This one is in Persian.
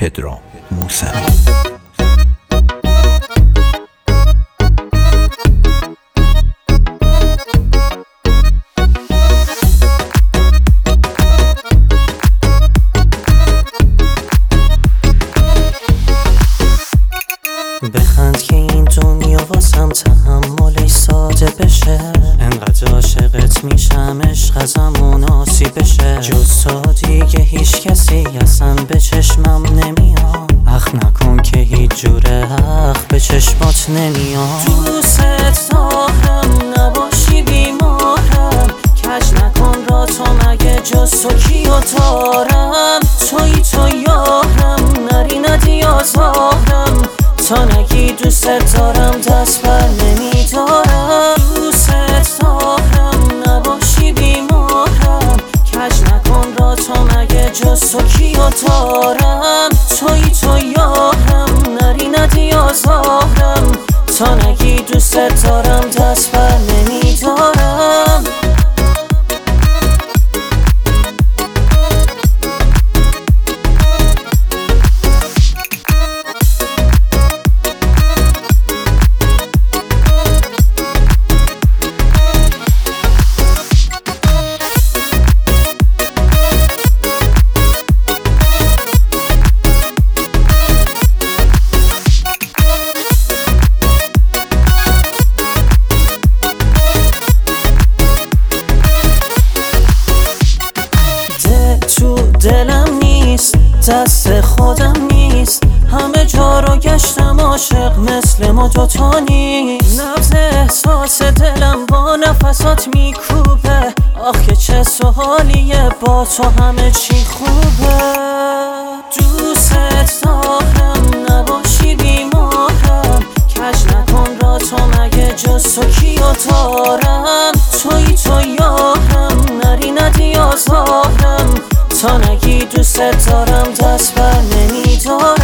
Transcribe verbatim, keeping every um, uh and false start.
پدرام موسوی. بخند که این دنیا واسم تحملش ساده بشه، انقدر عاشقت میشم عشق ازمون آسی بشه. جز تو دیگه هیچ کسی اصلا به چشمم نمیاد، اخ نکن که هیچ جوره اخ به چشمات نمیاد. دوست دارم نباشی بیمارم، کج نکن را تو مگه جز تو کیو دارم. توی تو یارم نری ندی آزارم، تا نگی دوست دارم دست بر نمیدارم. دوست دارم نباشی بیمارم، کج نکن را تو مگه جز تو کیو دارم. توی تو یارم نری ندی آزارم، تا نگی دوست دارم دست بر نمیدارم. دلم نیست دست خودم نیست، همه جا رو گشتم عاشق مثل ما دوتا نیست. نبض احساس دلم با نفسات میکوبه، آخه چه سوالیه با تو همه چی خوبه. دوست دارم نباشی بیمارم، کج نکن را تو مگه جز تو کیو دارم. توی تو یارم نری ندی آزارم، تا نگی دوست دارم دست بر نمیدارم.